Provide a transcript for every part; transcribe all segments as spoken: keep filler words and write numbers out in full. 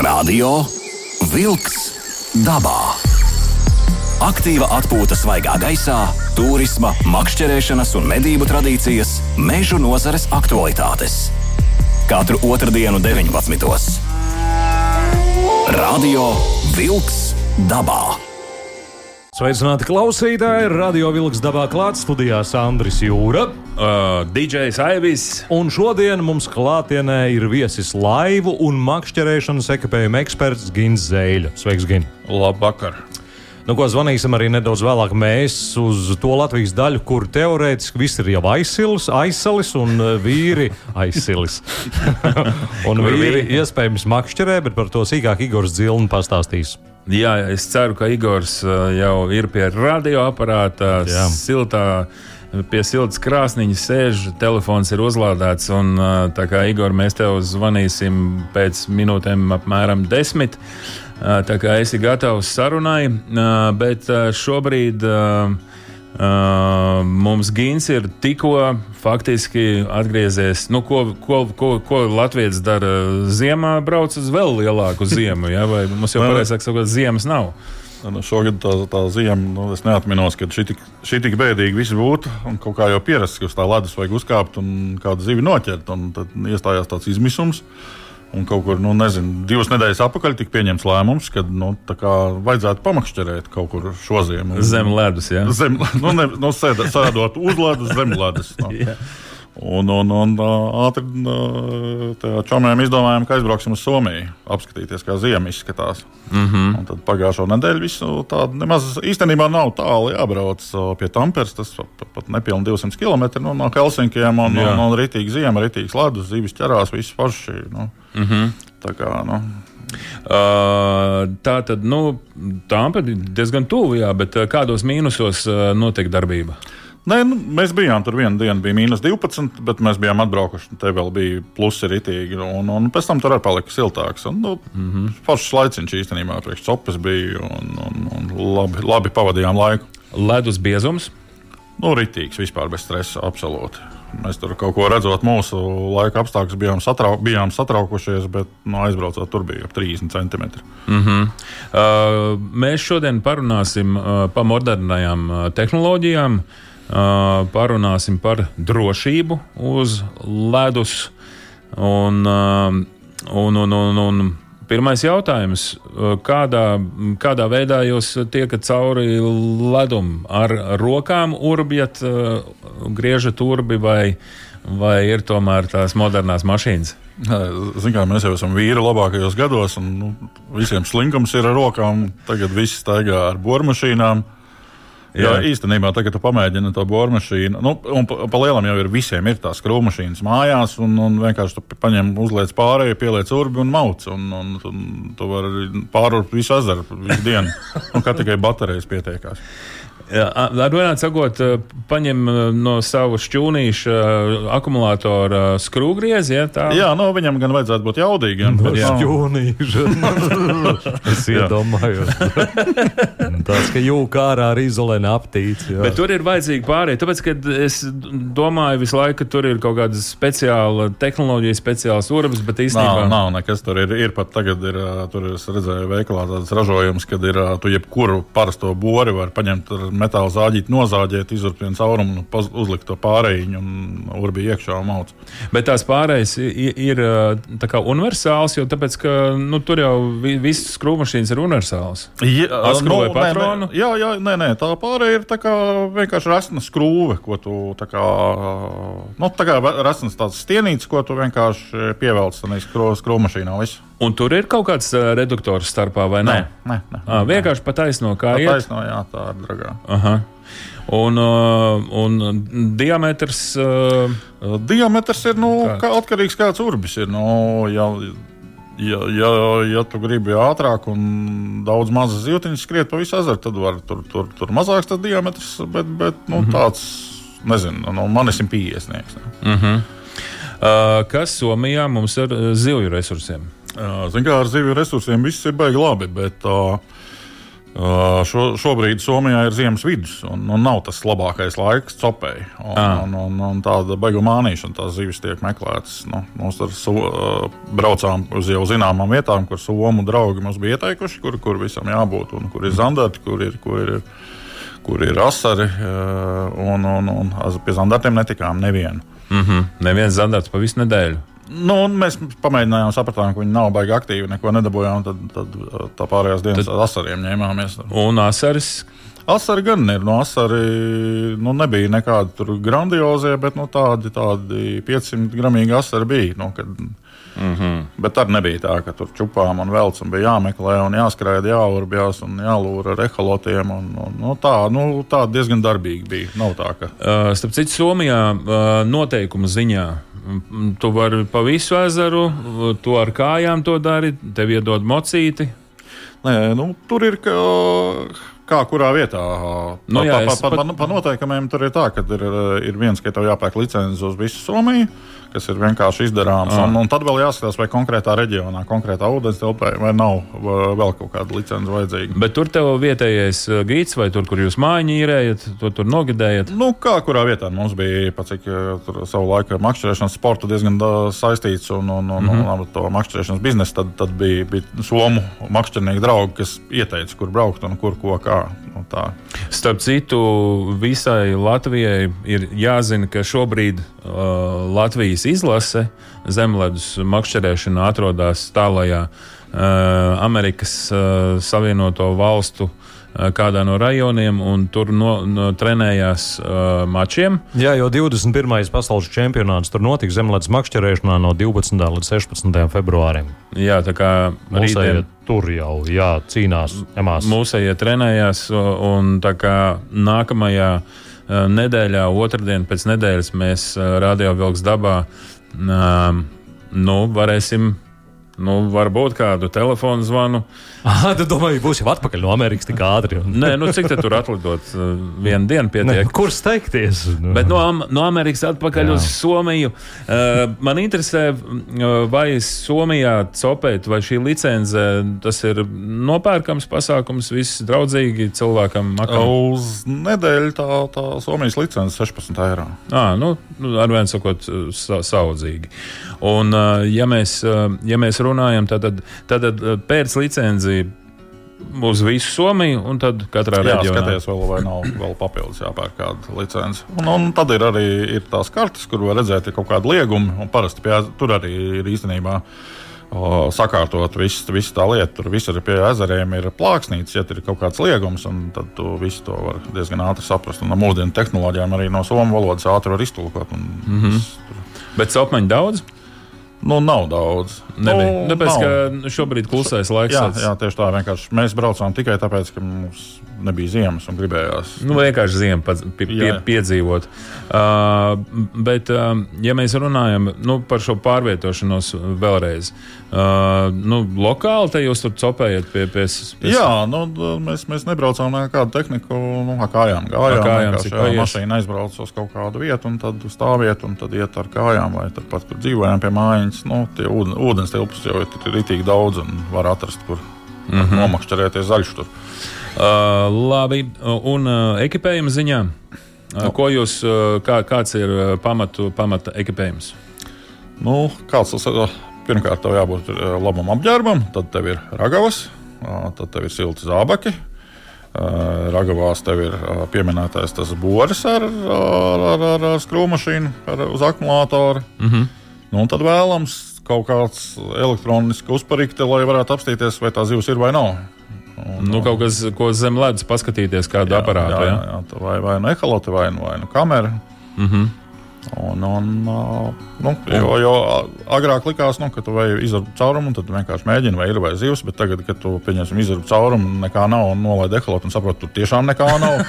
Radio Vilks dabā. Aktīva atpūta svaigā gaisā, tūrisma, makšķerēšanas un medību tradīcijas, mežu nozares aktualitātes. Katru otrdienu deviņpadsmitos. Radio Vilks dabā. Sveicināti klausītāji, Radio Vilks dabā klāt studijā Andris Jūra, uh, D Js Aivis. Un šodien mums klātienē ir viesis laivu un makšķerēšanas ekipējuma eksperts Gins Zeļa. Sveiks, Gin! Labvakar! Nu, ko zvanīsim arī nedaudz vēlāk mēs uz to Latvijas daļu, kur teorētiski viss ir jau aizsilis, aizsalis un vīri aizsilis. Un vīri iespējams makšķerē, bet par to sīkāk Igors Dzilni pastāstīs. Jā, es ceru, ka Igors jau ir pie radioaparāta, Jā. siltā, pie siltas krāsniņa sēž, telefons ir uzlādēts, un tā kā Igor, mēs tev zvanīsim pēc minūtēm apmēram desmit, tā kā esi gatavs sarunai, bet šobrīd mums Gins ir tikko faktiski atgriezies, nu, ko, ko, ko, ko Latvijas dara ziemā, brauc uz vēl lielāku ziemu, ja? Vai mums jau pareizāk sakot, ziemas nav? Nu, šogad tā, tā ziema, nu, es neatminos, ka šī tik, šī tik bēdīgi viss būtu, un kaut kā jau pierasts, ka uz tā ledus vajag uzkāpt un kādu zivi noķert, un tad iestājās tāds izmisums. Un kaut kur, nu, nezinu, divas nedēļas atpakaļ tika pieņemts lēmums, ka, nu, tā kā vajadzētu pamakšķerēt kaut kur šo ziemu. Zem ledus, jā? Zem, nu, ne, nu sēdot, sēdot uz ledus, zem ledus. No. Yeah. Un, un, un ātri čomiem izdomājām, ka aizbrauksim uz Somiju, apskatīties, kā ziema izskatās. Mm-hmm. Un tad pagājušo nedēļu visu tādu nemaz īstenībā nav tālu jābrauc pie Tamperes, tas pat nepilni divsimt kilometri nu, no Helsinkiem, un, un, un ritīgi ziema, ritīgs ledus, zivis ķerās, viss paši. Nu. Mm-hmm. Tā kā, nu. Uh, tā tad, nu, Tampere diezgan tuvu, jā, bet kādos mīnusos uh, notiek darbība? Nē, nu, mēs bijām tur vienu dienu, bija mīnus divpadsmit, bet mēs bijām atbraukuši. Te vēl bija plusi ritīgi, un, un pēc tam tur arī palika siltāks. Un, nu, mm-hmm. Foršs laiciņš īstenībā, priekš copes bija, un, un, un labi, labi pavadījām laiku. Ledus biezums? Nu, ritīgs, vispār bez stresa, absolūti. Mēs tur kaut ko redzot mūsu laika apstākļus, bijām, satrau, bijām satraukušies, bet nu, aizbraucot tur bija ap trīsdesmit centimetri. Mm-hmm. Uh, mēs šodien parunāsim uh, pa modernajām uh, tehnoloģijām. Uh, parunāsim par drošību uz ledus. Un, uh, un, un, un, un pirmais jautājums, kādā, kādā veidā jūs tiekat cauri ledumu? Ar rokām urbjat, uh, griežat urbi vai, vai ir tomēr tās modernās mašīnas? Zin kā, mēs jau esam vīri labākajos gados, un nu, visiem slinkums ir ar rokām. Tagad viss staigā ar bormašīnām. Jā, jā, īstenībā tagad tu pamēģini to bormašīnu. Nu, un pa, pa lielam jau ir visiem ir tās skrūvmašīnas mājās, un, un vienkārši tu paņem, uzliec pārēju, pieliec urbi un mauc. Un, un, un tu vari pārurbt visu ezeru visu dienu, un kā tikai baterijas pietiekās. Ar vienādi sakot, paņem no savu šķūnīša akumulātora skrūvgriezi, ja tā? Jā, no viņam gan vajadzētu būt jaudīgiem. No šķūnīša. Es iedomājos. Tās, ka jūka ārā ar izolēni aptīts. Jā. Bet tur ir vajadzīgi pārējie, tāpēc, ka es domāju visu laiku, ka tur ir kaut kāda speciāla tehnoloģija, speciāls urbis, bet īstenībā... Nav, nav nekas tur ir. Ir pat tagad ir, tur es redzēju veikalā tāds ražojums, kad ir, tu jebkuru parasto bori var paņemt ar metāla zāģīt, nozāģēt, izurbt vienu caurumu, uzlikt to pārējiņu un urbi iekšā un mauc. Bet tās pārējas ir tā kā universāls, jo tāpēc, ka nu, tur jau visas skrūvmašīnas ir universāls. Ja, Atskrūvē nu, patronu? Nē, nē, jā, jā, nē, nē, tā pārēja ir tā kā vienkārši resna skrūve, ko tu tā kā, nu, tā kā resnas tāds stienīts, ko tu vienkārši pievelc skrūvmašīnā visu. Un tur ir kaut kāds reduktors starpā, vai ne? Nē, nē. nē à, vienkārši pa taisno, kā pa iet? Taisno, jā, tā ir dragā. Aha. Un, un diametrs? Diametrs ir, nu, kā atkarīgs kāds urbis ir. Nu, ja, ja, ja, ja tu gribi ātrāk un daudz mazas zivtiņas skriet pa visu ezeru, tad var tur, tur, tur mazāks tas diametrs, bet, bet nu, mm-hmm. tāds, nezinu, nu, man ir simt piecdesmit. Mm-hmm. Uh, kas Somijā mums ir zivju resursiem? Zin kā, ar zivju resursiem viss ir baigi labi, bet uh, Uh, šo, šobrīd Somijā ir ziemas vidus, un, un nav tas labākais laiks copēji. Un, un, un, un tāda baigu mānīšana, tās zivis tiek meklētas. Nu, mums ar so, uh, braucām uz jau zināmām vietām, kur somu draugi mums bija ieteikuši, kur, kur visam jābūt, un kur ir zandarti, kur ir, kur ir, kur ir asari, uh, un, un, un pie zandartiem netikām nevienu. Mm-hmm. Neviens zandarts pa visu nedēļu. Nu, mēs pamēģinājām, sapratām, ka viņi nav baigi aktīvi, neko nedabūjām, tad, tad tā pārējās dienas tad... asariem ņēmāmies. Un asaris? Asari gan ir, no asari nu, nebija nekādi tur grandiozie, bet nu, tādi, tādi piecsimt gramīgi asari bija. Nu, kad, mm-hmm. Bet arī nebija tā, ka tur čupām un velc un bija jāmeklē un jāskraida, jāurbjās un jālūra ar eholotiem. Un, un, nu, tā, nu, tā diezgan darbīgi bija. Nav tā, ka... Uh, starp citu, Somijā uh, noteikumu ziņā tu vari pa visu ezeru, tu ar kājām to dari, tev iedod mocīti. Nē, nu, tur ir kā, kā kurā vietā. Pa, nu, jā, pa, pa, pat... pa, pa noteikumiem tur ir tā, ka ir, ir viens, ka tev jāpērk licences uz visu Somiju, kas ir vienkārši izdarāms. Un, un tad vēl jāskatās, vai konkrētā reģionā, konkrētā ūdens telpē, vai nav vēl kaut kāda licence vajadzīga. Bet tur tev vietējais gids, vai tur, kur jūs mājiņu īrējat, to tur nogidējat? Nu, kā kurā vietā mums bija, pat cik tur savu laiku makšķerēšanas sporta diezgan da, saistīts un, un, un, mm-hmm. un, un to makšķerēšanas biznesu, tad, tad bija, bija somu makšķernieki draugi, kas ieteica, kur braukt un kur ko kā. Nu, tā. Starp citu, visai Latvijai ir jāzina, ka šobrīd uh, Latvijas izlase zemledus makšķerēšana atrodas tālajā uh, Amerikas uh, Savienoto valstu uh, kādā no rajoniem, un tur no, no, trenējās uh, mačiem. Jā, jo divdesmit pirmais pasaules čempionāts tur notika zemledus makšķerēšanā no divpadsmitajā līdz sešpadsmitajam februārim. Jā, tā kā rītdien tur jau jā, cīnās, ņemās. Mūsējie trenējās, un tā kā nākamajā nedēļā, otrdien pēc nedēļas mēs Radio Vilks dabā nu, varēsim, nu, varbūt kādu telefonu zvanu. Aha, tu domāji, būs jau atpakaļ no Amerikas tik ātri? Un... Nē, nu cik te tur atlidot? Vienu dienu pietiek. Ne, kur steigties? Bet no, no Amerikas atpakaļ jā. Uz Somiju. Uh, man interesē, vai Somijā copēt, vai šī licence, tas ir nopērkams pasākums, viss draudzīgi cilvēkam makam? Uz nedēļu tā, tā Somijas licence sešpadsmit eiro. Ā, nu, arvien sakot, sa, saudzīgi. Un, uh, ja mēs, uh, ja mēs runājam, tad, tad, tad pēc licenci uz visu Somiju, un tad katrā jā, reģionā. Jā, skaties vēl, vai nav vēl papildus jāpērk kāda licence. Un, un tad ir arī ir tās kartes, kur var redzēt kaut kādu liegumu, un parasti pie, tur arī ir īstenībā o, sakārtot visu, visu tā lietu. Tur visur pie ezeriem ir plāksnītes, ja tur ir kaut kāds liegums, un tad tu visu to var diezgan ātri saprast. Un ar mūsdienu tehnoloģijām arī no somu valodas ātri var iztulkot. Un, mm-hmm. vis, Bet copmaņu daudz? Nu, nav daudz. Nebija. Nu, tāpēc, nav. Ka šobrīd klusais laiks. Jā, jā, tieši tā. Vienkārši mēs braucām tikai tāpēc, ka mums nebija ziemas un gribējās. Nu, vienkārši ziemu pie, pie, piedzīvot. Uh, bet, uh, ja mēs runājam nu, par šo pārvietošanos vēlreiz, uh, nu, lokāli te jūs tur copējat pie... pie, pie... Jā, nu, mēs, mēs nebraucām nekādu tehniku, nu, kājām gājām. Kājām, jā, mašīna aizbrauc uz kaut kādu vietu un tad stāviet un tad iet ar kājām vai tad pat, kur dzīvojām pie mājiņas. Nu, tie ūdens, ūdens tilpus jau ir ritīgi daudz un var atrast, kur mm-hmm. nomakšķerēties zaļš tur. Uh, labi, un uh, ekipējuma ziņā, uh, no. ko jūs, uh, kā, kāds ir uh, pamatu, pamata ekipējums? Nu, kāds tas ir? Pirmkārt, tev jābūt uh, labam apģērbam, tad tev ir ragavas, uh, tad tev ir silti zābaki. Uh, ragavās tev ir uh, pieminētais tas boris ar, ar, ar, ar, ar skrūmašīnu, ar, uz akumulātoru. Mm-hmm. Nu, un tad vēlams kaut kāds elektronisks uzparikte, lai varētu apstīties, vai tā zivs ir vai nav. Un, nu, kaut kas, ko zem ledus paskatīties, kādu jā, aparātu. Jā, jā, jā, vai, vai nu eholote, vai nu, vai nu kamera. Mm-hmm. Un, un, nu, jo, jo agrāk likās, nu, ka tu vai izdarbi caurumu, un tad vienkārši mēģini, vai ir vai zivs, bet tagad, kad tu pieņemsim izdarbi caurumu, nekā nav, un nolaidi eholotu, un saproti, tur tiešām nekā nav.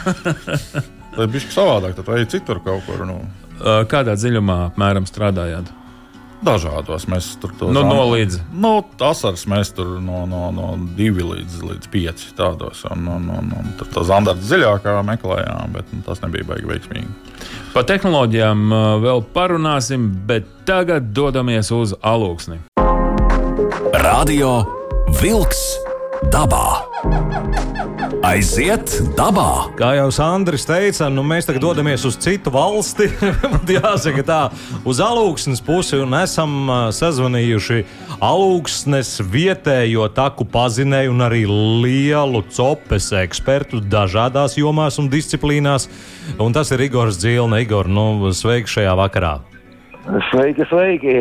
Tad ir bišķi savādāk, tad vai citur kaut kur. Nu. Kādā dziļumā apmēram strādājāt? Dažādos mēs tur to nu, no līdz. Nu, asars mēs tur no, no, no divi līdz, līdz pieci tādos. Un, un, un, un tur tā zandarta dziļākā meklējām, bet nu, tas nebija baigi veiksmīgi. Par tehnoloģijām uh, vēl parunāsim, bet tagad dodamies uz Alūksni. Radio Vilks dabā. Aiziet dabā! Kā jau Sandris teica, nu mēs tagad dodamies uz citu valsti, jāsaka tā, uz Alūksnes pusi, un esam sazvanījuši Alūksnes vietējo taku pazinēju un arī lielu copes ekspertu dažādās jomās un disciplīnās, un tas ir Igors Dzilne. Igor, nu, sveiki šajā vakarā! Sveiki, sveiki!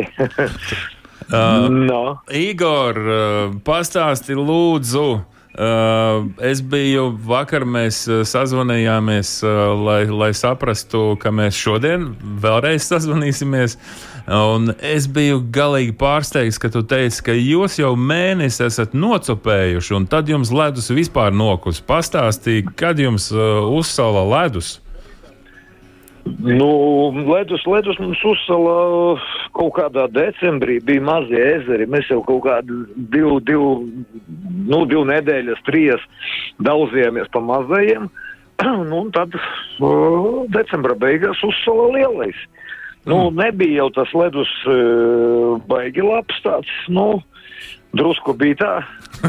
uh, no. Igor, uh, pastāsti lūdzu. Uh, es biju vakar, mēs uh, sazvanījāmies, uh, lai, lai saprastu, ka mēs šodien vēlreiz sazvanīsimies. Un es biju galīgi pārsteigts, ka tu teici, ka jūs jau mēnesi esat nocopējuši, un tad jums ledus vispār nokus. Pastāstīja, kad jums uh, uzsala ledus? Nu, ledus, ledus mums uzsala kaut kādā decembrī, bija mazie ezeri, mēs jau kaut kādu divu, divu, nu, divu nedēļas, trijas daudzījāmies pa mazajiem, nu, un tad uh, decembra beigās uzsala lielais. Nu, nebija jau tas ledus uh, baigi labs tāds, nu, drusku bija tā,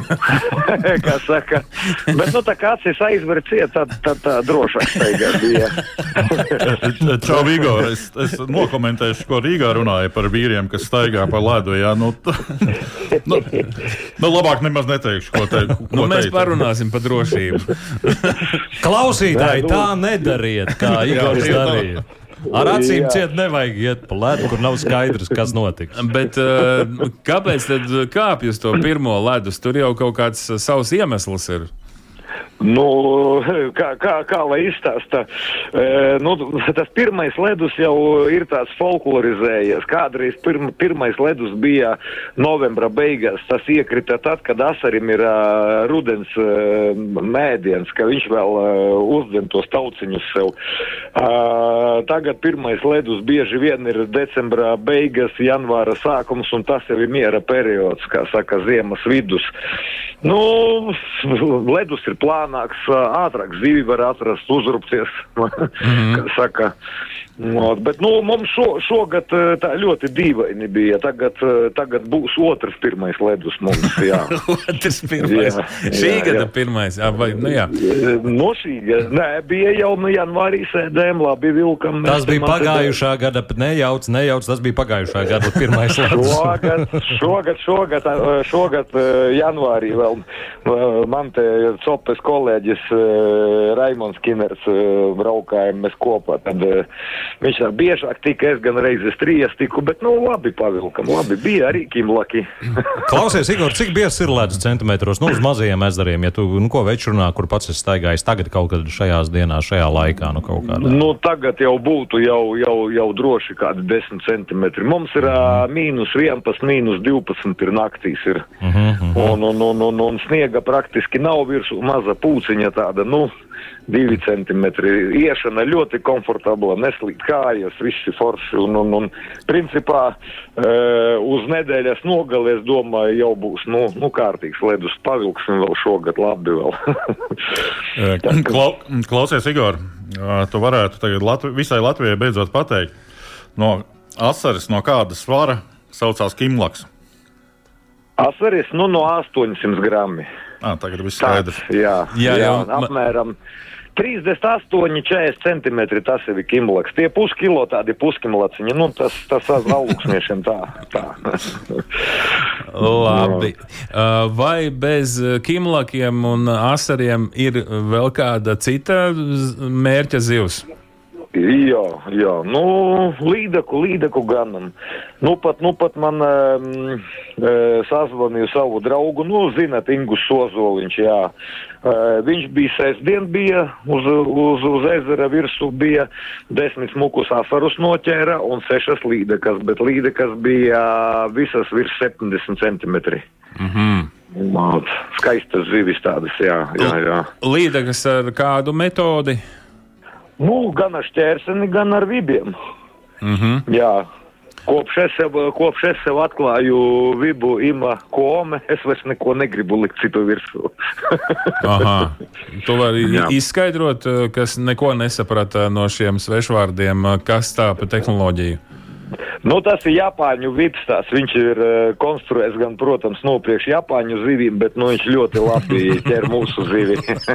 kā saka. Bet, nu, tā kā acis aizver ciet, tad, tad tā drošāk taigā bija. Čau, Igor, es, es nokomentēšu, ko Rīgā runāja par vīriem, kas staigā pa ledu, jā, nu, t... nu, nu, labāk nemaz neteikšu, ko te, ko nu, mēs teica. parunāsim par drošību. Klausītāji, tā nedariet, kā Igors darīja. Ar acīm Jā. ciet nevajag iet pa ledu, kur nav skaidrs, kas notiks. Bet uh, kāpēc tad kāpj uz to pirmo ledus? Tur jau kaut kāds uh, savs iemesls ir. Nu, kā, kā, kā lai izstāsta, e, nu, tas pirmais ledus jau ir tāds folklorizējies. Kādreiz pirm, pirmais ledus bija novembra beigās. Tas iekrita tad, kad asarim ir uh, rudens uh, mēdiens, ka viņš vēl uh, uzdzen tos tauciņus sev. Uh, tagad pirmais ledus bieži vien ir decembra beigas, janvāra sākums, un tas jau ir miera periods, kā saka, ziemas vidus. Nu, ledus ir plānāks, ātrāk zivi var atrast, uzrupties, mm-hmm. kā saka. No, bet, nu, mums šo, šogad tā ļoti dīvaini bija. Tagad, tagad būs otrs pirmais ledus mums, jā. Otrs pirmais. Jā, šī jā, gada jā. pirmais. Jā, vai, nu jā. No šī gada. Nē, bija jau nu, janvārī sēdēm, labi vilkam. Tas bija pagājušā gada, nejauc, nejauc, tas bija pagājušā gada pirmais ledus. Šogad, šogad, šogad, šogad janvārī vēl man te copes kolēģis Raimons Kiners braukājam mēs kopā, tad viņš tā biežāk tika, es gan reizes trijas tiku, bet, nu, labi pavilkam, labi, bija arī kimlaki. Klausies, Igor, cik bies ir ledus centimetros, nu, uz mazajiem ezeriem, ja tu, nu, ko veids runā, kur pats esi staigājis tagad kaut kad šajās dienās, šajā laikā, nu, kaut kādā? Nu, tagad jau būtu jau, jau, jau droši kādi desmit centimetri. Mums ir uh, mīnus vienpadsmit, mīnus divpadsmit ir naktīs ir. Uh-huh, uh-huh. Un, un, un, un, un sniega praktiski nav virsū, maza pūciņa tāda, nu, divi centimetri. Iešana ļoti komfortabla, neslīt kājas, visi forši. Un, un, un principā uh, uz nedēļas nogali, es domāju, jau būs, nu, nu kārtīgs ledus. Pavilksim vēl šogad labi vēl. Klau, klausies, Igor, tu varētu tagad Latvi, visai Latvijai beidzot pateikt, no asaris no kāda svara saucās kimlaks? Asaris, nu, no astoņsimt grami. Ah, tagad viss skaidrs. Jā, jā, jā, jā jau, apmēram trīsdesmit astoņi, četrdesmit centimetri, tas ir kimlaks. Tie puskilo tādi puskimlaciņi, nu, tas, tas alūksniešiem tā, tā. Labi. Vai bez kimlakiem un asariem ir vēl kāda cita mērķa zivs? Jā, jā, nu, līdaku, līdaku ganam. Nu, pat, nu, pat man um, sazvanīju savu draugu, nu, zinat, Ingus Sozoliņš, jā. Uh, viņš bija sestdien, bija uz, uz, uz ezera virsū, bija desmit smukus asarus noķēra un sešas līdakas, bet līdakas bija visas virs septiņdesmit centimetri. Mhm. Skaistas zivis tādas, jā, jā, jā. Līdakas ar kādu metodi? Nu, gan ar šķērseni, gan ar vibiem. Mhm. Jā. Kopš es, sev, kopš es sev atklāju vibu ima kome, es vairs neko negribu likt citu virsū. Aha. Tu vari izskaidrot, kas neko nesaprata no šiem svešvārdiem, kas tā pa tehnoloģiju? Nu, tas ir Japāņu vips tās. Viņš ir uh, konstruējis gan, protams, nopriekš Japāņu zivīm, bet nu, viņš ļoti labi ķer mūsu zivi.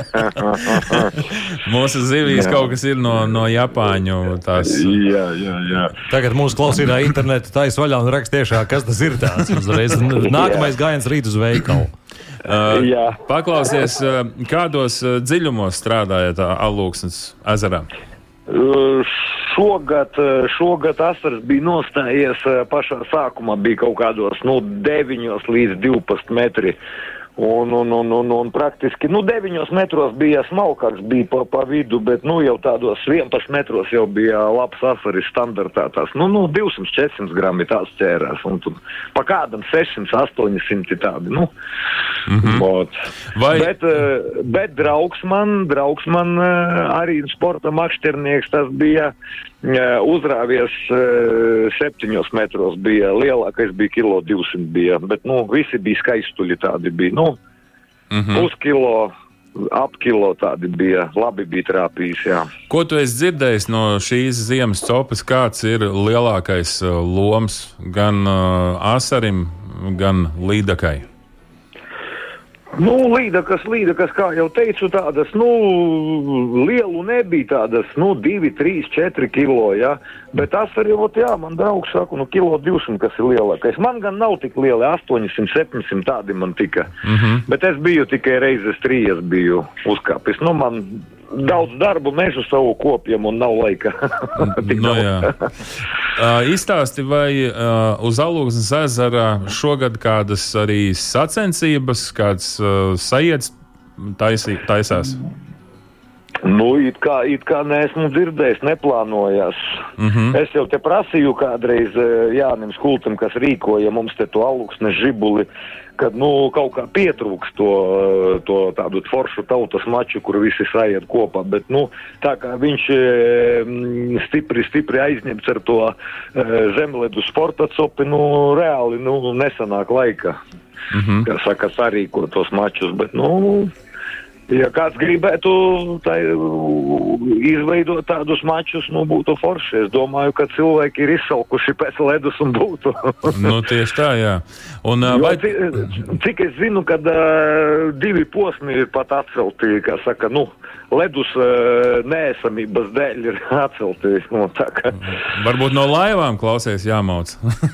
Mūsu zivīs kaut kas ir no, no Japāņu. Tās... Jā, jā, jā. Tagad mūsu klausītāji internetu taisa vaļā un raksta tiešā, kas tas ir tāds. Uzreiz nākamais gājiens rīt uz veikalu. Uh, paklausies, uh, kādos uh, dziļumos strādājat Alūksnes ezerā? Uh, šogad, šogad asars bija nostājies pašā sākumā, bija kaut kādos no deviņos līdz divpadsmit metri. Un, un, un, un, un praktiski, nu, deviņos metros bija smalkāks, bija pa, pa vidu, bet, nu, jau tādos vienpadsmit metros jau bija labs asaris standartā tās, nu, nu, divsimt četrsimt grami tās ķērās, un tu pa kādam sešsimt astoņsimt tādi, nu. Mm-hmm. Vai... Bet, bet draugs man, draugs man arī sporta makšķernieks, tas bija uzrāvies septiņos metros, bija lielākais, bija kilo divsimt bija, bet, nu, visi bija skaistuļi tādi bija, nu, mm-hmm. puskilo, ap kilo tādi bija, labi bija trāpījis, jā. Ko tu esi dzirdējis no šīs ziemas copas, kāds ir lielākais loms gan uh, asarim, gan līdakai? Nu, līdakas, līdakas, kā jau teicu, tādas, nu, lielu nebija tādas, nu, divi, trīs, četri kilo, jā. Bet tas arī, ot, jā, man draugs saka, nu, kilo divsimt, kas ir lielākais. Man gan nav tik lieli, astoņsimt, septiņsimt tādi man tika. Mm-hmm. Bet es biju tikai reizes trīs biju uzkāpis. Nu, man daudz darbu mežu savu kopjam un nav laika. No, jā. uh, izstāsti, vai uh, uz Alūksnes ezera šogad kādas arī sacensības, kāds uh, sajiets taisī, taisās? Nu, it kā, it kā neesmu dzirdējis, neplānojās. Mm-hmm. Es jau te prasīju kādreiz Jānim Skultam, kas rīkoja mums te to Alūksnes žibuli, kad, nu, kaut kā pietrūks to, to tādu foršu tautas maču, kur visi sajiet kopā, bet, nu, tā kā viņš stipri, stipri aizņemts ar to zemledu sporta copi, nu, reāli, nu, nesanāk laika, mm-hmm. kā saka, sarīko tos mačus, bet, nu, ja kāds gribētu tā, izveidot tādus mačus, nu, būtu forši. Es domāju, ka cilvēki ir izsalkuši pēc ledus un būtu. Nu, tieši tā, jā. Un, jo, vai... Cik es zinu, kad uh, divi posmi ir pat atcelti, kā saka, nu, ledus uh, neesamības dēļ ir atcelti. Nu, tā, ka... Varbūt no laivām klausies jāmauc.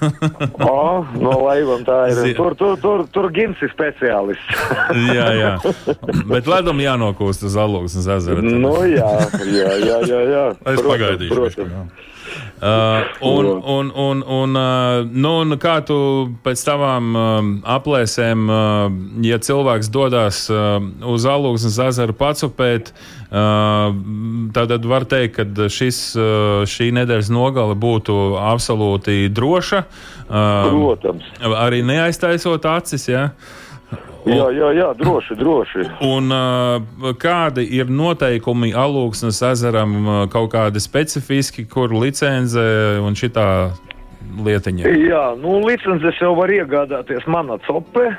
O, no laivām tā ir. Tur, tur, tur, tur Gins ir speciālists. Jā, jā. Bet ledum jānokūst uz Alūksnes ezeru. Nu, jā, jā, jā, jā, jā. Es pagaidīšu. Protams. Uh, un, un, un, un, uh, nu, un kā tu pēc tavām uh, aplēsēm, uh, ja cilvēks dodas uh, uz Alūksnes ezeru pacupēt, uh, tad var teikt, ka šis, uh, šī nedēļas nogale būtu absolūti droša. Uh, Protams. Arī neaiztaisot acis, jā? Un, jā, jā, jā, droši, droši. Un uh, kādi ir noteikumi Alūksnes ezeram, uh, kaut kādi specifiski, kur licenze un šitā lietiņa? Jā, nu, licences jau var iegādāties mana cope.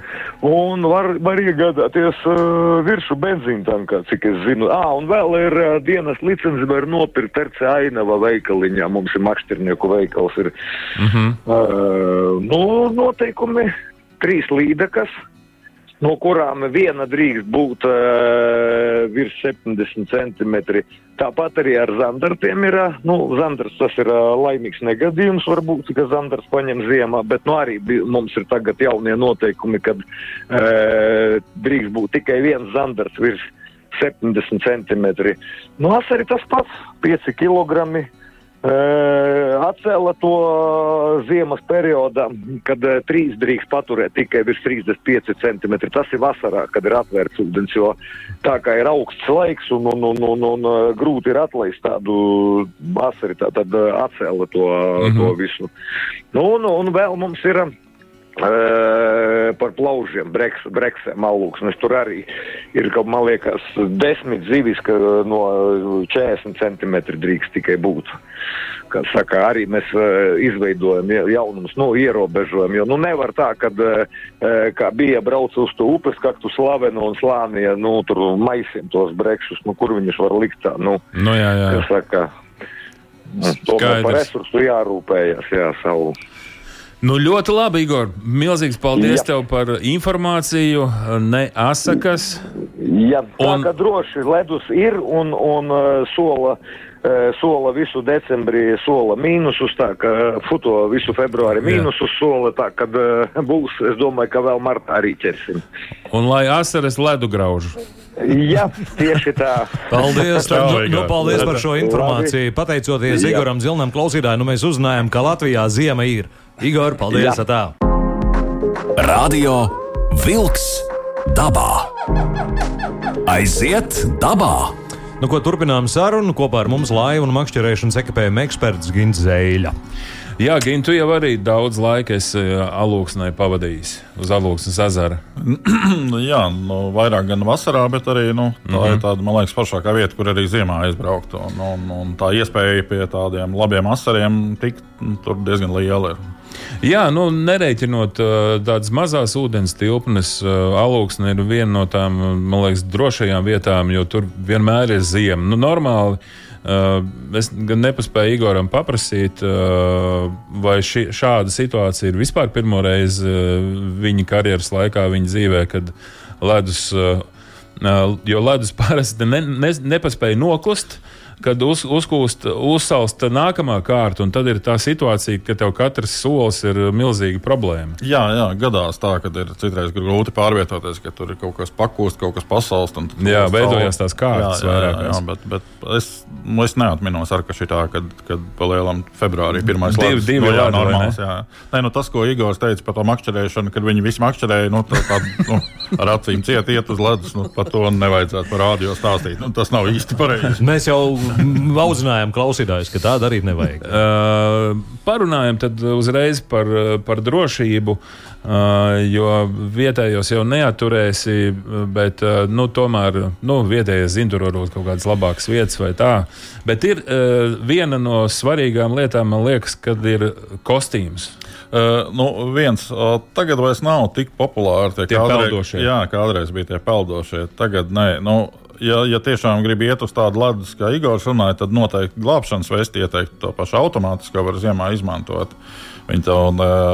Un var, var iegādāties uh, viršu benzīntankā, cik es zinu. Ā, un vēl ir uh, dienas licenci var nopirkt Terce Ainava veikaliņā. Mums ir makšķernieku veikals. Ir, mm-hmm. uh, nu, noteikumi trīs līdakas, no kurām viena drīkst būt uh, virs septiņdesmit centimetri. Tāpat arī ar zandartiem ir, nu, zandars tas ir uh, laimīgs negadījums, varbūt, ka zandars paņem ziemā, bet, nu, arī bi- mums ir tagad jaunie noteikumi, kad uh, drīkst būt tikai viens zandars virs septiņdesmit centimetri. Nu, asari tas pats, pieci kilogrami. Uh, atcēla to ziemas periodā, kad uh, trīs drīkst paturēt tikai virs trīsdesmit pieci centimetri. Tas ir vasarā, kad ir atvērts ūdens, jo tā kā ir augsts laiks un, un, un, un, un uh, grūti ir atlaist tādu asari, tā tad uh, atcēla to, mm-hmm. to visu. Nu, un, un vēl mums ir Uh, par plaužiem, breks, breksēm Alūksnes. Tur arī ir, ka, man liekas, desmit zivis, ka no četrdesmit centimetri drīkst tikai būt. Kā saka, arī mēs uh, izveidojam jaunumus, nu, ierobežojam, jo, nu, nevar tā, kad, uh, kā bija brauc uz to upes kaktu Slavenu un Slānija, nu, tur maisiem tos brekšus, nu, kur viņus var likt tā, nu, Nu, jā, jā. kā saka. Tomēr par resursu jārūpējas, jā, savu. Nu, ļoti labi, Igor. Milzīgs paldies Jā. tev par informāciju. Ne asakas. Jā, tā Un- kā droši ledus ir un, un uh, sola, uh, sola visu decembrī, sola mīnusus, tā ka futo visu februāri mīnusus sola, tā kad uh, būs, es domāju, ka vēl martā arī ķersim. Un lai asaras ledu graužu. Jā, tieši tā. Paldies, Čau, nu, nu, Igor. paldies par šo informāciju. Pateicoties Jā. Igoram Zilnam klausītājiem, nu mēs uzzinājām, ka Latvijā ziema ir. Igor, paldies! Jā. Tā. Radio Vilks dabā. Aiziet dabā! Nu, ko turpinām sarunu kopā ar mums laivu un makšķerēšanas ekipējuma eksperts Gints Zeiļa. Jā, Gin, tu jau arī daudz laika esi Alūksnē pavadījis uz Alūksnes ezera. Jā, nu, vairāk gan vasarā, bet arī nu, tā mm -hmm. ir tāda, man liekas, pašākā vieta, kur arī ziemā aizbraukt. Un, un, un tā iespēja pie tādiem labiem asariem tikt nu, tur diezgan liela ir. Jā, nu, nereiķinot uh, tādas mazās ūdens tilpnes, uh, Alūksne ir viena no tām, man liekas, drošajām vietām, jo tur vienmēr ir ziema. Nu, normāli. Uh, es gan nepaspēju Igoram paprasīt, uh, vai ši, šāda situācija ir vispār pirmo reizi uh, viņa karjeras laikā, viņa dzīvē, kad ledus, uh, uh, jo ledus parasti ne, ne, nepaspēja noklust, kad uz, uzkūst, uzsalst nākamā kārta, un tad ir tā situācija, ka tev katrs solis ir milzīga problēma. Jā, jā, gadās tā, ka ir citreiz grūti pārvietoties, ka tur ir kaut kas pakūst, kaut kas pasaust. Jā, veidojās tās kārtas jā, jā, vairākās. jā, bet, bet es, nu, es neatminos ar, ka šitā, kad, kad pa lielam februārī pirmais Divi- ledus. divi nu, jā, ledi, vai normāls, jā. Nē, nu tas, ko Igors teica par to makšķerēšanu, kad viņi visi makšķerēja, nu, tā, tā, nu, ar acīm ciet iet uz ledus, nu, par to nevajadzētu par rādio stāstīt. Nu, tas nav īsti pareizi. Mēs jau auzinājām klausītājus, ka tā darīt nevajag. Uh, parunājam tad uzreiz par, par drošību, uh, jo vietējos jau neaturēsi, bet uh, nu, tomēr nu, vietējais zina, tur varbūt kaut kādas labākas vietas vai tā. Bet ir uh, viena no svarīgām lietām, man liekas, kad ir kostīms. Uh, nu, viens, uh, tagad vairs nav tik populāri tie, Tie kādreiz, peldošie. jā, kādreiz bija tie peldošie. Tagad nē. Nu, ja, ja tiešām grib iet uz tādu ledus, kā Igors runāja, tad noteikti glābšanas vesti ieteiktu to pašu automātiski, ko var ziemā izmantot. Viņi tev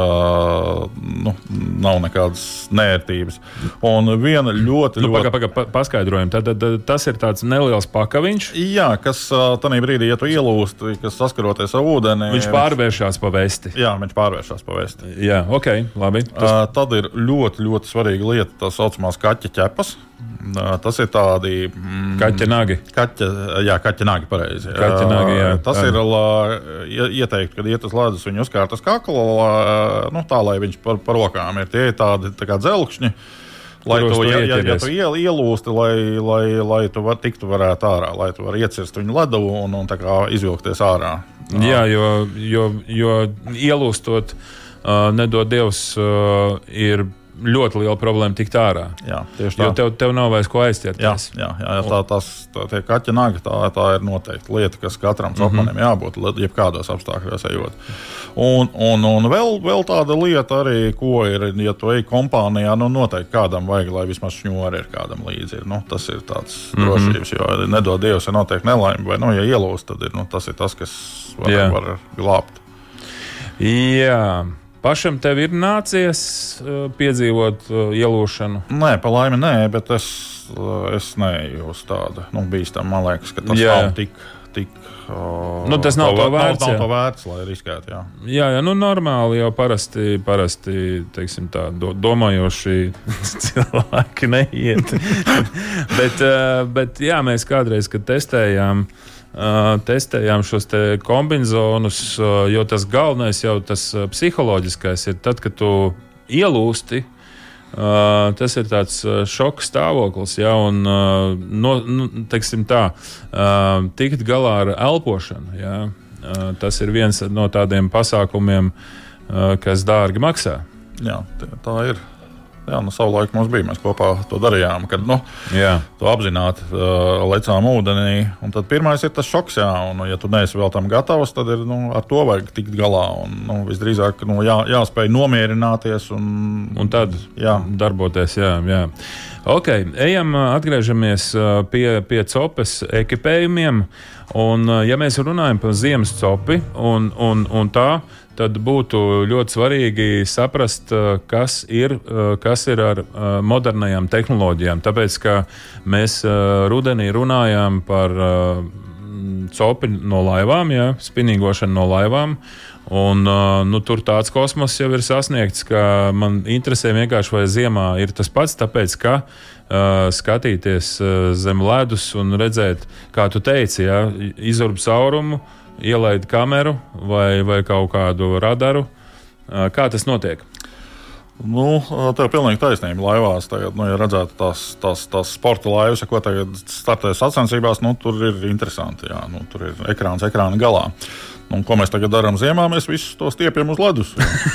uh, nu, nav nekādas nērtības. Un viena ļoti, Nu, ļoti. paga, paga, pa, paskaidrojam, tad, tad, tad tas ir tāds neliels pakaviņš. Jā, kas uh, tajā brīdī, ja tu ielūst, kas saskaroties ar ūdeni, Viņš pārvēršas pa vesti. Jā, viņš pārvēršas pa vesti. Jā, ok, labi. Tas, Uh, tad ir ļoti, ļoti svarīga lieta, tā saucamās kaķa ķepas. Uh, tas ir tādi mm, kaķa nagi. kaķa, jā, kaķa nagi, pareizi. Kaķa nagi, jā. Uh, tas Jā. ir la, ie- ieteikt, kad iet uz ledus, viņu uzkārt uz kakla, la, nu, tā, lai viņš par, par rokām ir. Tie ir tādi tā kā dzelkšņi. Lai Kuros tu, tu ja, ja, ja ieķeries. tu iel, ielūsti, lai, lai, lai tu var, tiktu varētu ārā, lai tu vari iecirst viņu ledavu un, un tā kā izvilkties ārā. Jā, jo, jo, jo ielūstot, uh, nedod Dievs, uh, ir ļoti liela problēma tikt ārā. Jā, tieši tā. Jo tev, tev nav vairs ko Jā, aizķerties. jā, jā, tā, tas, tā tie kaķa nagi, tā, tā ir noteikti lieta, kas katram sopmanim mm -hmm. jābūt, le- jebkādos apstākļos ejot. Un, un, un vēl, vēl tāda lieta arī, ko ir, ja tu ej kompānijā, nu noteikti kādam vajag, lai vismaz šņori ir kādam līdzi. Ir. Nu, tas ir tāds mm -hmm. drošības, jo nedod Dievs, ja notiek nelaime, vai, nu, ja ielūst, tad ir, nu, tas ir tas, kas var, Jā. var glābt. Jā. Pašam tev ir nācies uh, piedzīvot uh, ielūšanu. Nē, pa laimi nē, bet es, es neeju uz tādu, nu, bīstam, man liekas, ka tas Jā. nav tik, tik uh, Nu, tas nav to vērts, Nav, jā. nav to vērts, lai riskētu, jā. Jā, jā, nu normāli jau parasti, parasti teiksim tā, do, domājoši cilvēki neiet. bet, uh, bet jā, mēs kādreiz, kad testējām, Uh, testējām šos te kombinzonus, uh, jo tas galvenais jau tas uh, psiholoģiskais ir tad, kad tu ielūsti. Uh, tas ir tāds uh, šoka stāvoklis, ja, un uh, no, nu, teiksim tā, uh, tikt galā ar elpošanu. Ja, uh, tas ir viens no tādiem pasākumiem, uh, kas dārgi maksā. Jā, tā, tā ir. Jā, nu, savulaik mums bija, mēs kopā to darījām, kad, nu, Jā. tu apzināti uh, lecām ūdenī, un tad pirmais ir tas šoks, jā, un, ja tu neesi vēl tam gatavs, tad ir, nu, ar to vajag tikt galā, un, nu, visdrīzāk, nu, jā, jāspēj nomierināties, un, Un tad jā. darboties. Jā, jā. Ok, ejam, atgriežamies pie, pie copes ekipējumiem. Un, ja mēs runājam par ziemas copi un, un, un tā, tad būtu ļoti svarīgi saprast, kas ir, kas ir ar modernajām tehnoloģijām. Tāpēc, ka mēs rudenī runājām par copi no laivām, ja, spinīgošanu no laivām. Un, nu, tur tāds kosmos jau ir sasniegts, ka man interesē vienkārši, vai ziemā ir tas pats, tāpēc, ka uh, skatīties uh, zem ledus un redzēt, kā tu teici, ja, izurbu caurumu, ielaid kameru vai, vai kaut kādu radaru. Uh, kā tas notiek? Nu, tev ir pilnīgi taisnība. Laivās, tagad, nu, ja redzētu tās, tās, tās sporta laivas, ko tagad startē sacensībās, nu, tur ir interesanti. Jā, nu, tur ir ekrāns ekrāna galā. Un, ko mēs tagad darām ziemā? Mēs visus tos stiepjam uz ledus.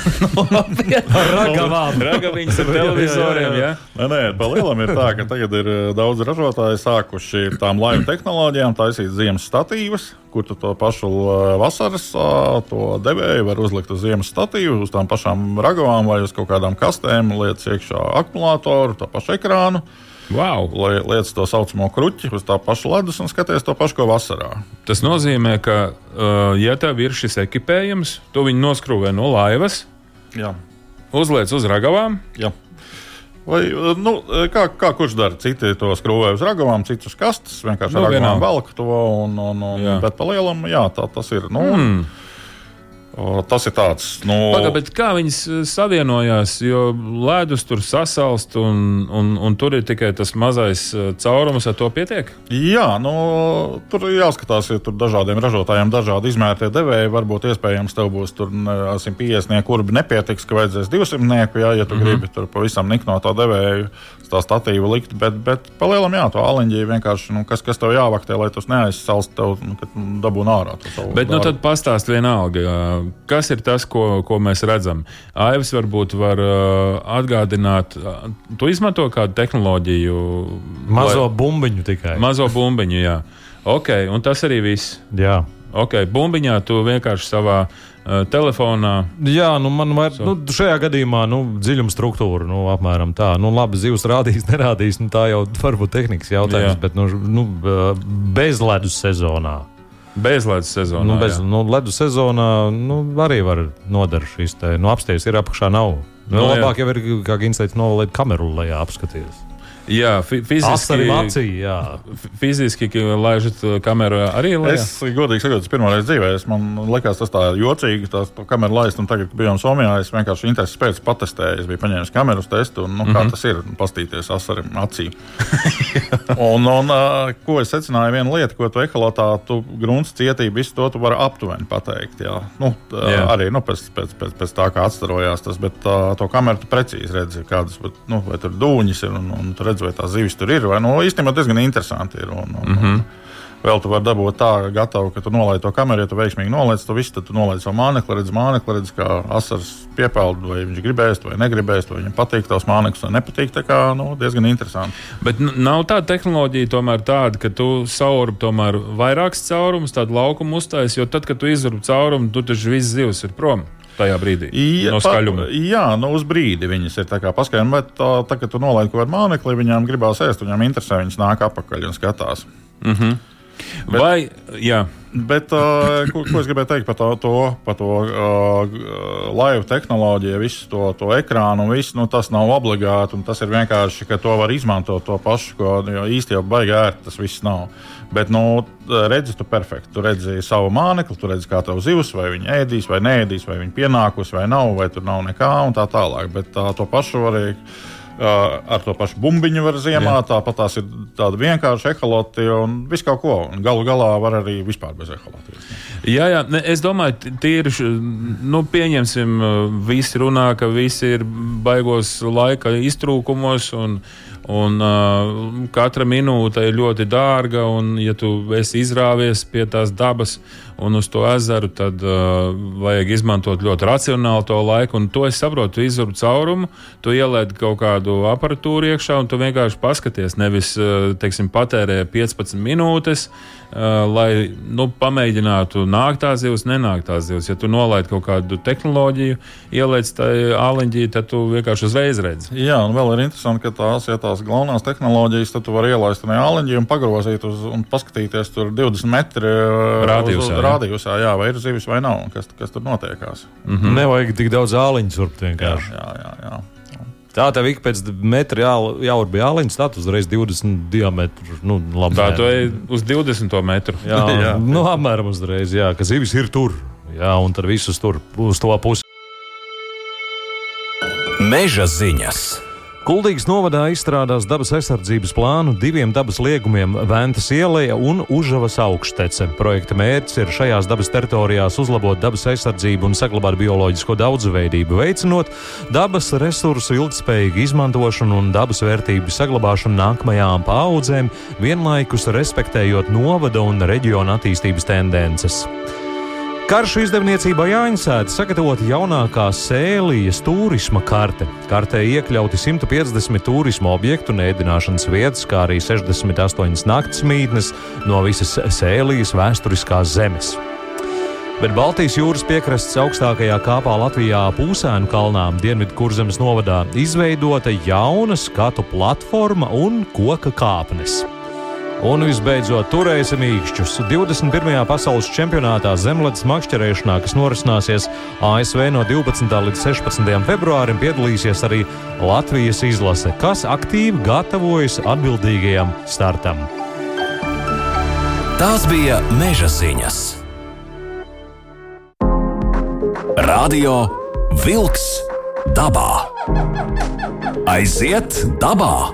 Ar ragavām. Ragaviņas ar televizoriem, jā? Nē, nē, pa lielam ir tā, ka tagad ir daudz ražotāji sākuši tām laivu tehnoloģijām taisīt ziemas statīvas, kur tu to pašu vasaras to devēju var uzlikt uz ziemas statīvu, uz tām pašām ragavām vai uz kaut kādām kastēm, liec iekšā akumulātoru, to pašu ekrānu. Wow. Lai liec to saucamo kruķi uz tā paša ledus un skaties to pašu, ko vasarā. Tas nozīmē, ka, uh, ja tev ir šis ekipējums, tu viņu noskrūvē no laivas, Jā. uzliec uz ragavām. Jā. Vai, nu, kā, kā kurš dara? Citi to skrūvē uz ragavām, citi uz kastes, vienkārši Nu, ar ragavām vienalga. velk to. Un, un, un, Jā. bet pa lielam, jā, tā tas ir. Nu, Mm. o, tas ir tāds. Nu, Paga, bet kā viņas savienojās, jo ledus tur sasalst un, un, un tur ir tikai tas mazais uh, caurums, ar to pietiek? Jā, nu, tur ir jāskatās, ja tur dažādiem ražotājiem dažādi izmērtie devēji. Varbūt iespējams tev būs tur simt piecdesmit kurbi nepietiks, ka vajadzēs divsimt, jā, ja tu mm-hmm. gribi tur pavisam nikno tā devēju, tā statīvu likt. Bet, bet palielam, jā, to āliņģi vienkārši, nu, kas, kas tev jāvaktē, lai tas neaizsalst tev, nu, kad dabūna ārā. Bet nu, tad pastāst vienalga, kas ir tas, ko, ko mēs redzam. Aivs varbūt var uh, atgādināt, uh, tu izmanto kādu tehnoloģiju? Mazo lai... bumbiņu tikai. Mazo bumbiņu, jā. Ok, un tas arī viss. Jā. Ok, bumbiņā tu vienkārši savā uh, telefonā. Jā, nu man vajag, nu, šajā gadījumā nu, dziļuma struktūra, nu, apmēram tā. Nu, labi, zivs rādīs, nerādīs, nu, tā jau varbūt tehnikas jautājums, Jā. bet nu, nu, bez ledus sezonā. Bez ledus sezonā. Nu, bez, nu, ledus sezonā nu, arī var nodarīt šīs te, nu, apsties ir apakšā nav. Nu, Nu, labāk jau ir, kā Gins teica, noliet kameru lejā apskaties. Jā, fi fiziski. Asarim acī, jā. Fiziski, laižat kameru arī lejā? Es godīgi sakot, tas pirmo reizi dzīvē, es man likās tas tā jocīgi, tās kameru laist, un tagad, kad bijām Somijā, es vienkārši intereses pēc patestēju, es biju paņēmis kameru uz testu, un, nu, kā mm -hmm. tas ir, pastīties asarim acī. un, un, ko es secināju, viena lieta, ko tu ehalotā, tu grunts cietību, visu to tu vari aptuveni pateikt, jā. Nu, jā. Arī, nu, pēc, pēc, pēc, pēc tā, kā atstarojās tas, bet tā, to kameru tu precīzi redzi, kādas, bet, nu, vai tur dūņas ir, un, un tu redzi, vai tā zivis tur ir, vai, nu, īstenībā diezgan interesanti ir, un, un, mm -hmm. vēl tu vari dabūt tā gatavu, ka tu nolaidi to kameru, ja tu veiksmīgi nolaidi to visu, tad tu nolaidi savu mānekli, redzi mānekli, redzi, kā asars piepeld, vai viņš gribēs, vai negribēs, vai viņam patīk tavs māneklis, vai nepatīk, tā kā, nu, diezgan interesanti. Bet nav tāda tehnoloģija tomēr tāda, ka tu saurbi tomēr vairākas caurumus, tādu laukumu uztais, jo tad, kad tu izurbi caurumu, tu taču viss zivs ir prom. Tajā brīdī jā, no skaļuma. Pa, jā, nu uz brīdi viņas ir tā kā paskaidrojumi, bet tā, tā, kad tu nolaidi kaut kādu mānekli, viņām gribās ēst, viņām interesē, viņas nāk apakaļ un skatās. Mhm. Bet, Vai, jā. Bet, uh, ko, ko es gribēju teikt par to, to, par to uh, laivu tehnoloģiju, visu to, to ekrānu, visu, nu, tas nav obligāti, un tas ir vienkārši, ka to var izmantot to pašu, ko īsti jau baigi ērti tas viss nav. Bet, nu, redzi tu perfekti, tu redzi savu mānekli, tu redzi, kā tev zivs, vai viņi ēdīs, vai neēdīs, vai viņi pienākus, vai nav, vai tur nav nekā, un tā tālāk. Bet tā, to pašu var arī Uh, ar to pašu bumbiņu var ziemā, jā. Tāpat tās ir tāda vienkārša ehaloti un viss kaut ko. Un galu galā var arī vispār bez ehalotiem. Jā, jā, ne, es domāju, tīri, nu, pieņemsim, visi runā, ka visi ir baigos laika iztrūkumos un, un uh, katra minūte ir ļoti dārga, un ja tu esi izrāvies pie tās dabas un uz to ezeru, tad uh, vajag izmantot ļoti racionāli to laiku, un to es saprotu, tu izurbi caurumu, tu ielēd kaut kādu aparatūru iekšā, un tu vienkārši paskaties, nevis, uh, teiksim, patērē piecpadsmit minūtes, uh, lai, nu, pamēģinātu nākt tās zivs, nenākt tās zivs. Ja tu nolaid kaut kādu tehnoloģiju, ielēdz tā āliņģī, tad tu vienkārši uzreiz redzi. Jā, un vēl ir interesanti, ka tās, ja tās galvenās tehnoloģijas, tad tu vari ielaist tajā āliņģī un pagrozīt uz, un paskatīties tur divdesmit metri rādījusā, rādījusā, jā, vai ir zivis vai nav, kas, kas tur notiekās. Mm-hmm. Nevajag tik daudz āliņus urbt vienkārši. Jā, jā, jā. jā. Tā tev ik pēc metra jā, jāurbi āliņus, tā tu uzreiz divdesmit diametru. Nu, labi, tā tu ej uz divdesmit metru. Jā, jā. Nu, apmēram uzreiz, jā, ka zivis ir tur. Jā, un tad visus tur uz to pusi. Meža ziņas. Kuldīgas novadā izstrādās dabas aizsardzības plānu diviem dabas liegumiem - Ventas ieleja un Užavas augštece. Projekta mērķis ir šajās dabas teritorijās uzlabot dabas aizsardzību un saglabāt bioloģisko daudzveidību, veicinot dabas resursu ilgtspējīgu izmantošanu un dabas vērtību saglabāšanu nākamajām paaudzēm, vienlaikus respektējot novada un reģiona attīstības tendences. Karšu izdevniecībā Jāņsēta sagatavota jaunākā Sēlijas turisma karte. Kartē iekļauti simt piecdesmit turisma objektu un ēdināšanas vietas, kā arī sešdesmit astoņas naktsmītnes no visas Sēlijas vēsturiskās zemes. Bet Baltijas jūras piekrastes augstākajā kāpā Latvijā Pūsēnu kalnā, Dienvidkurzemes novadā, izveidota jauna skatu platforma un koka kāpnes. Un visbeidzot, turēsim īkšķus. divdesmit pirmajā pasaules čempionātā zemledus makšķerēšanā, kas norisināsies A S V no divpadsmitā līdz sešpadsmitajam februārim, piedalīsies arī Latvijas izlase, kas aktīvi gatavojas atbildīgajam startam. Tās bija Meža ziņas. Radio Vilks dabā. Aiziet dabā!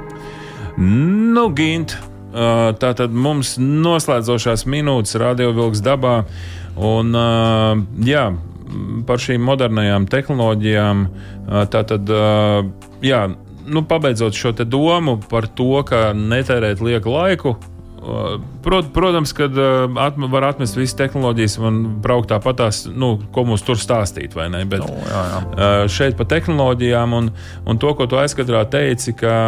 Nu, Gint! Tātad mums noslēdzošās minūtes Radio Vilks dabā, un jā, par šīm modernajām tehnoloģijām, tātad, jā, nu, pabeidzot šo te domu par to, ka netērēt lieku laiku, prot, protams, kad atme, var atmest visas tehnoloģijas un braukt tāpatās, nu, ko mums tur stāstīt, vai ne, bet no, jā, jā. šeit par tehnoloģijām un, un to, ko tu aizkadrā teici, ka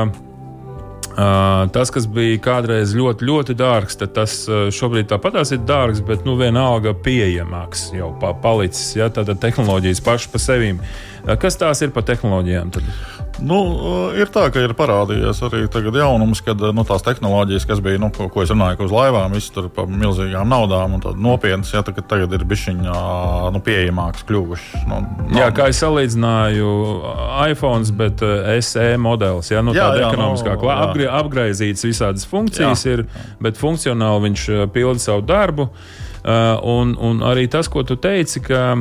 Uh, tas, kas bija kādreiz ļoti, ļoti dārgs, tad tas uh, šobrīd tāpatās ir dārgs, bet nu vienalga pieejamāks jau pa, palicis, ja, tātad tehnoloģijas paši pa sevīm. Uh, kas tās ir par tehnoloģijām tad? Nu, ir tā, ka ir parādījies arī tagad jaunums, kad nu, tās tehnoloģijas, kas bija, nu, ko, ko es runāju, ka uz laivām viss tur par milzīgām naudām un tādu nopietnas, ja, tagad, tagad ir bišķiņā nu, pieejamāks kļuvuši. Nu, jā, kā es salīdzināju iPhones, bet S E modelis, ja, nu, jā, tāda jā, ekonomiskā nu, klā, apgrie, apgraizītas visādas funkcijas jā. ir, bet funkcionāli viņš pilda savu darbu. Uh, un, un arī tas, ko tu teici, ka,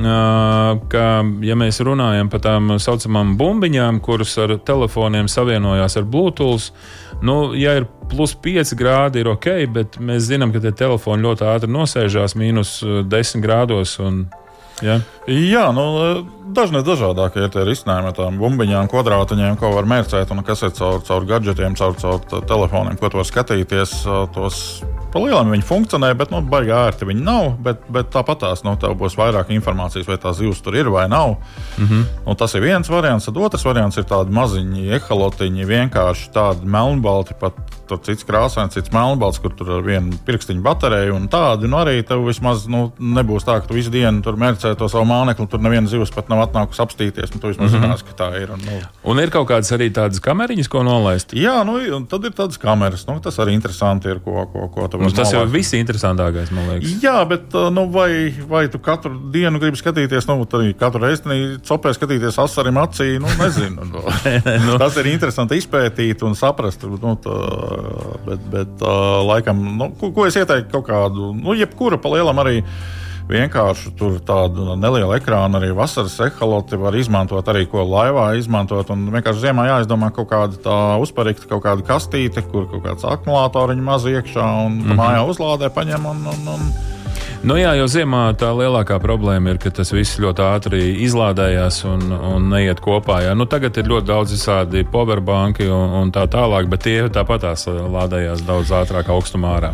uh, ka ja mēs runājam par tām saucamām bumbiņām, kuras ar telefoniem savienojās ar Bluetooth, nu, ja ir plus pieci grādi, ir ok, bet mēs zinām, ka tie telefoni ļoti ātri nosēžās mīnus desmit grādos. Un, ja? Jā, nu, dažne dažādākie ir tie risinājumi ar tām bumbiņām, kvadrātiņiem, ko var mērcēt un kas ir caur, caur gadžetiem, caur, caur telefoniem, ko tu var skatīties, tos pa lielam viņi funkcionē, bet, nu, baigi ērti viņi nav, bet, bet tāpatās, nu, tev būs vairāk informācijas, vai tās zivs tur ir vai nav. Mm-hmm. Nu, tas ir viens variants, tad otrs variants ir tādi maziņi ehalotiņi, vienkārši tādi melnbalti, pat tur cits krāsains, cits melnbalts, kur tur ar vienu pirkstiņu bateriju un tādi, nu, arī tev vismaz, nu, nebūs tā, ka tu visu dienu tur mērcē to savu mānekli, tur neviena zivs pat nav atnākusi apstīties, un tu vismaz mm-hmm. zinās, ka tā ir. Un, nu. un ir kaut kādas arī tādas kameriņas, ko nolaist? Jā, nu, un tad ir tādas kameras, nu, tas arī interesanti ir, ko, ko, ko nu, tas jau ir viss interesantākais, man liekas. Jā, bet nu, vai, vai tu katru dienu gribi skatīties, nu, tad katru reizi copē skatīties asarim acī, nu, nezinu. nu. Tas ir interesanti izpētīt un saprast, nu, tā, bet, bet uh, laikam, nu, ko, ko es ieteiktu kaut kādu, nu, jebkura pa lielam arī vienkārši tur tādu nelielu ekrānu, arī vasaras ehaloti var izmantot arī, ko laivā izmantot, un vienkārši ziemā jāizdomā kaut kāda tā uzparikta, kaut kāda kastīte, kur kaut kāds akumulātoriņi maz iekšā, un mm-hmm. mājā uzlādē paņem, un, un, un Nu jā, jo ziemā tā lielākā problēma ir, ka tas viss ļoti ātri izlādējās un, un neiet kopā. Jā. Nu, tagad ir ļoti daudz visādi powerbanki un, un tā tālāk, bet tie tāpatās lādējās daudz ātrāk augstumā ārā.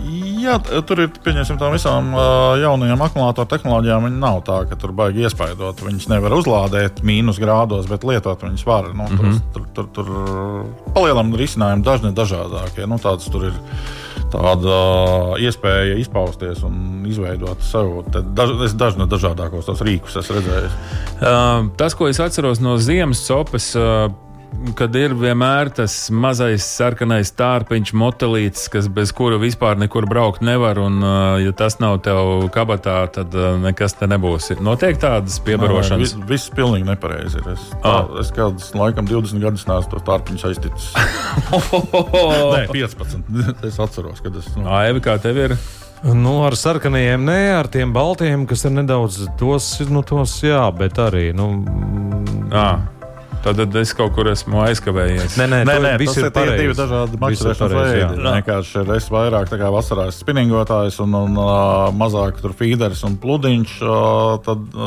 Jā, tur ir, pieņemsim, tām visām uh, jaunajām akumulātoru tehnoloģijām, viņi nav tā, ka tur baigi iespaidot. Viņas nevar uzlādēt mīnus grādos, bet lietot viņas var. Nu, mm -hmm. Tur, tur, tur palielam risinājumi dažni dažādākie. Nu, tāds tur ir tāda iespēja izpausties un izveidot sev. Daž, es dažni dažādākos tos rīkus esmu redzējis. Uh, tas, ko es atceros no ziemas copes, uh, kad ir vienmēr tas mazais sarkanais tārpiņš, motelītis, kas bez kura vispār nekur braukt nevar, un ja tas nav tev kabatā, tad nekas te nebūs. Notiek tādas piebarošanas? Nē, viss pilnīgi nepareizi ir. Es, ah. tā, es kādus laikam divdesmit gadus neesmu tos tārpiņus aizticis. Nē, piecpadsmit. Es atceros, kad es... Nu... Aivi, kā tev ir? Nu, ar sarkanajiem nē, ar tiem baltiem, kas ir nedaudz tos, nu, tos jā, bet arī, nu... Ah. Tad es kaut kur esmu aizkavējies. Nē, nē, nē, nē tas ir tie divi dažādi makšķerēšanas veidi. Vienkārši ir es vairāk tā kā vasarās spiningotājs un, un uh, mazāk tur feeders un pludiņš. Uh, tad uh,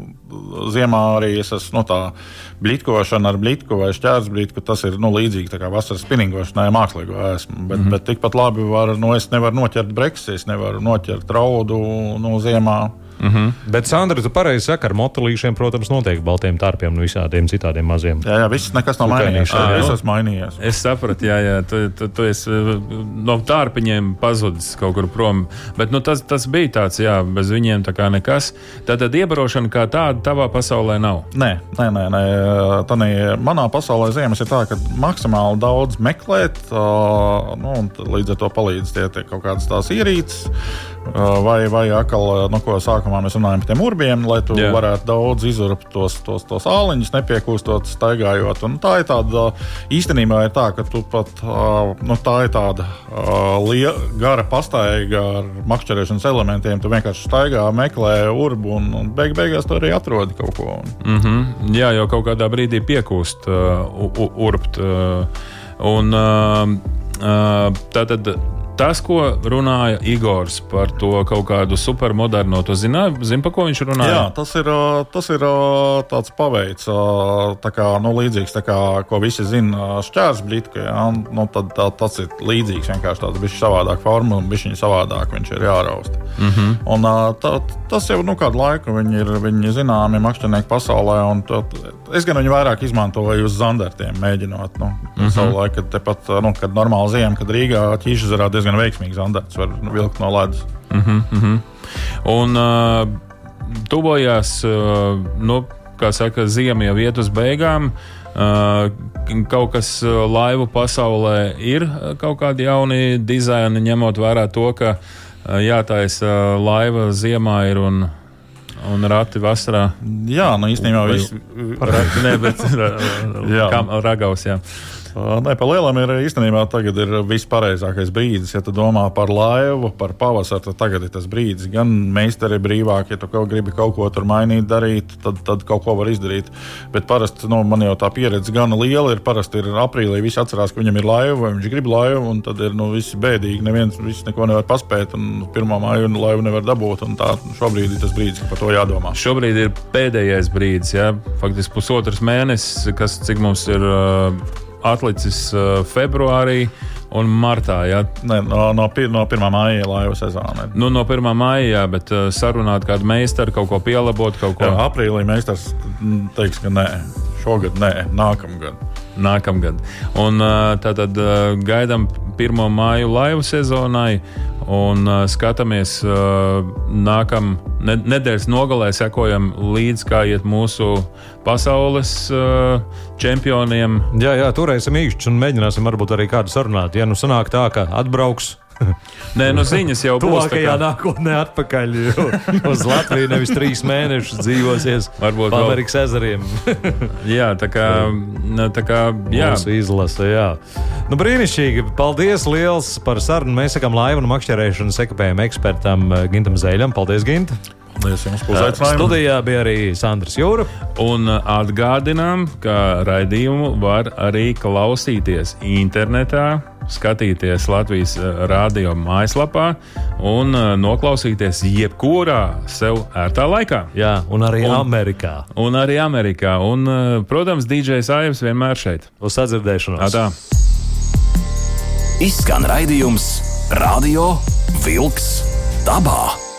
ziemā arī es esmu no tā blitkošana ar blitku vai šķērsblitku. Tas ir nu, līdzīgi tā kā vasaras spinningošanai mākslīgo esmu. Bet, mm -hmm. bet tikpat labi var, nu, es nevaru noķert breksis, es nevaru noķert raudu no ziemā. Mm-hmm. Bet, Sandra, tu pareizi saki, ar motelīšiem, protams, notiek baltiem tārpiem un visādiem citādiem maziem. Jā, jā, viss nekas nav mainījies. Jā, es esmu mainījies. Es sapratu, jā, jā, tu, tu, tu esi no tārpiņiem pazudis kaut kur prom. Bet nu, tas, tas bija tāds, jā, bez viņiem tā kā nekas. Tātad iebarošana kā tāda tavā pasaulē nav? Nē, nē, nē. nē. Tanī, manā pasaulē ziemas ir tā, ka maksimāli daudz meklēt, uh, nu, un līdz ar to palīdz tie, tie kaut kādas tās ierīces. Vai, vai atkal, no ko sākumā mēs runājam par tiem urbiem, lai tu Jā. varētu daudz izurbt tos, tos, tos āliņus, nepiekūstot, staigājot. Un tā ir tāda, īstenībā ir tā, ka tu pat, nu, tā ir tāda liela, gara pastaiga ar makšķerēšanas elementiem. Tu vienkārši staigā, meklē urbu un, un beig, beigās tu arī atrodi kaut ko. Mm-hmm. Jā, jau kaut kādā brīdī piekūst uh, urbt. Uh, un uh, uh, tātad tas, ko runāja Igors par to kaut kādu supermoderno, tu zini, zin, pa ko viņš runāja? Jā, tas ir, tas ir tāds paveids, tā kā, nu, līdzīgs, tā kā, ko visi zina, šķērsblītka, jā, nu, tad tā, tas ir līdzīgs, vienkārši tāds bišķi savādāk forma un bišķiņi savādāk viņš ir jārausta. Mm-hmm. Un tā, tas jau, nu, kādu laiku viņi ir, viņi zināmi makšķernieki pasaulē, un tā, es gan viņu vairāk izmantoju uz zandartiem, mēģinot, nu, mm-hmm. savu laiku, kad tepat, nu, kad normāli ziema, kad Rīgā Ķīšezerā diezgan veiksmīgs zandarts var vilkt no ledus. Mm-hmm, mm-hmm. Un uh, tuvojās, uh, nu, kā saka, ziema jau iet uz beigām. Uh, kaut kas uh, laivu pasaulē ir uh, kaut kādi jauni dizaini, ņemot vērā to, ka uh, jātaisa uh, laiva ziemā ir un un rati vasarā. Jā, nu īstenībā viss. Nē, bet ragaus, jā. Nē, pa lielam ir īstenībā tagad ir vispareizākais brīdis. Ja tu domā par laivu, par pavasaru, tad tagad ir tas brīdis. Gan meistari brīvāk, ja tu kaut gribi kaut ko tur mainīt, darīt, tad, tad kaut ko var izdarīt. Bet parasti, nu, man jau tā pieredze gana liela ir. Parasti ir aprīlī, visi atcerās, ka viņam ir laiva, vai viņš grib laivu, un tad ir, nu, visi bēdīgi. Neviens, visi neko nevar paspēt, un pirmā māju laivu nevar dabūt, un tā šobrīd ir tas brīdis, ka par to jādomā. Šobrīd ir pēdējais brīdis, jā, faktiski pusotrs mēnesis, kas, cik mums ir uh, atlicis uh, februārī un martā, jā. Ne, no, no, pir, no pirmā māja laivu sezona. Nu, no pirmā māja, jā, bet uh, sarunāt kādu meistaru, kaut ko pielabot, kaut ko... Jā, aprīlī meistars teiks, ka nē, šogad nē, nākamgad. Nākamgad. Un uh, tātad uh, gaidām pirmo māju laivu sezonai un uh, skatāmies uh, nākam ne, nedēļas nogalē, sekojam līdz, kā iet mūsu pasaules uh, čempioniem. Jā, jā, turēsim īkšķus un mēģināsim varbūt arī kādu sarunāt. Ja nu sanāk tā, ka atbrauks Nē, nu ziņas jau būs. Tuvākajā nākotnē atpakaļ uz Latviju nevis trīs mēnešus dzīvosies varbūt pa Amerikas ezeriem. Jā, tā kā, tā kā, jā. Mūsu izlase, jā. Nu, brīnišķīgi. Paldies liels par sarunu. Mēs sakām laivu un makšķerēšanas ekipējuma ekspertam Gintam Zēļam. Paldies, Gint! Paldies jums par uzaicinājumu. Studijā bija arī Sandrs Jūra. Un atgādinām, ka raidījumu var arī klausīties internetā, skatīties Latvijas radio mājaslapā un noklausīties jebkurā sev ērtā laikā. Jā, un arī un, Amerikā. Un arī Amerikā. Un, protams, dīdžejs Aivs vienmēr šeit. Uz sadzirdēšanos. Atā. Izskan raidījums Radio Vilks dabā.